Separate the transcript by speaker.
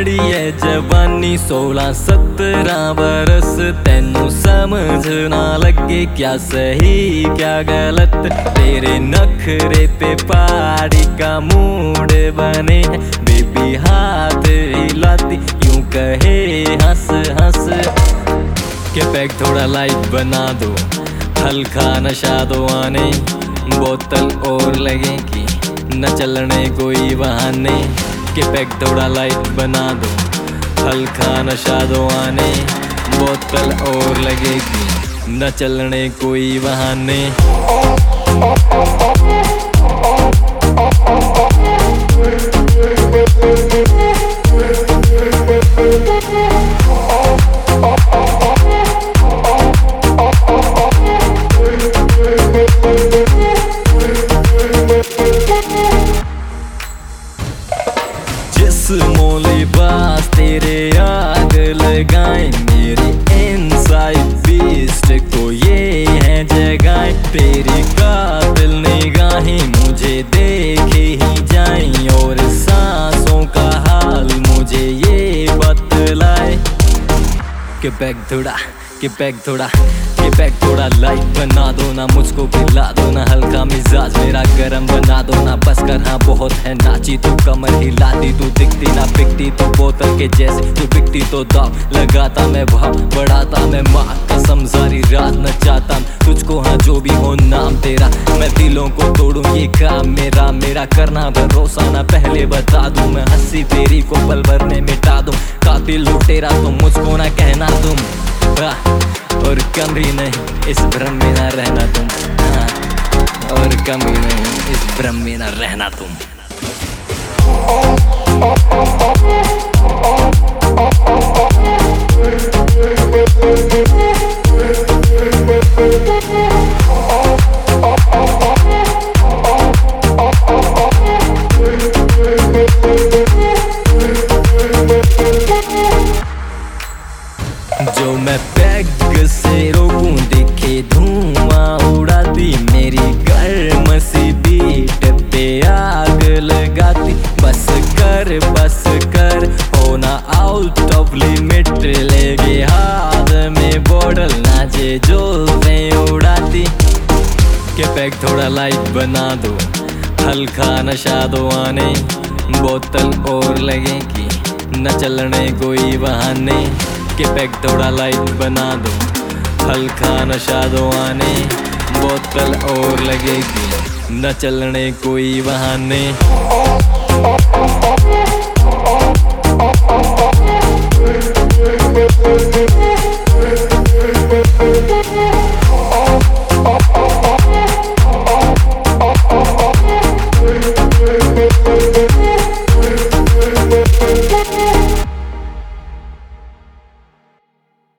Speaker 1: खड़ी है जवानी 16-17 बरस, तेनू समझ ना लगे क्या सही क्या गलत। तेरे नखरे पे पहाड़ी का मूड बने है, बेबी हाथ हिलाती यूं कहे हंस हंस के पैक थोड़ा लाइट बना दो, हल्का नशा दो आने, बोतल और लगेगी न चलने कोई बहाने। के पैक थोड़ा लाइट बना दो, हल्का नशा दो आने, बोतल और लगेगी न चलने कोई बहाने। जिस्मों लिबास तेरे आग लगाए, मेरे इनसाइड बीस्ट को ये है जगाए। तेरी कातिल निगाहें मुझे देखे ही जाएं, और सांसों का हाल मुझे ये बतलाए। के पैक थोड़ा के पैक थोड़ा के पैक थोड़ा लाइट बना दो ना, मुझको पिला दो ना, हल्का मिजाज मेरा गरम बना दो ना। बस कर हाँ बहुत है नाची तो कमर हिलाती, तू दिखती ना बिकती तो बोतल के जैसे, तू बिकती तो दाव लगाता मैं भाव बढ़ाता मैं, माँ कसम सारी रात नचाता तुझको हाँ जो भी हो नाम तेरा। मैं दिलों को तोड़ूं ये काम मेरा, मेरा करना भरोसा ना पहले बता दूं, मैं हंसी तेरी को पल भर में मिटा दूं। कातिल लुटेरा तुम मुझको ना कहना तुम, और कभी नहीं इस भ्रम में ना रहना तुम, और कभी नहीं इस भ्रम में ना रहना तुम। जो मैं पैग से रोकूं दिखे धुआं उड़ाती, मेरी गर्म सी बीट पे आग लगाती। बस कर होना आउट ऑफ लिमिट, लेके हाथ में बॉटल नाचे जुल्फे उड़ाती। के पैग थोड़ा लाइट बना दो, हल्का नशा दो आने, बोतल और लगेगी न चलने कोई बहाने। के पैक थोड़ा लाइट बना दो, हल्का नशा दो आने, बोतल और लगेगी न चलने कोई बहाने।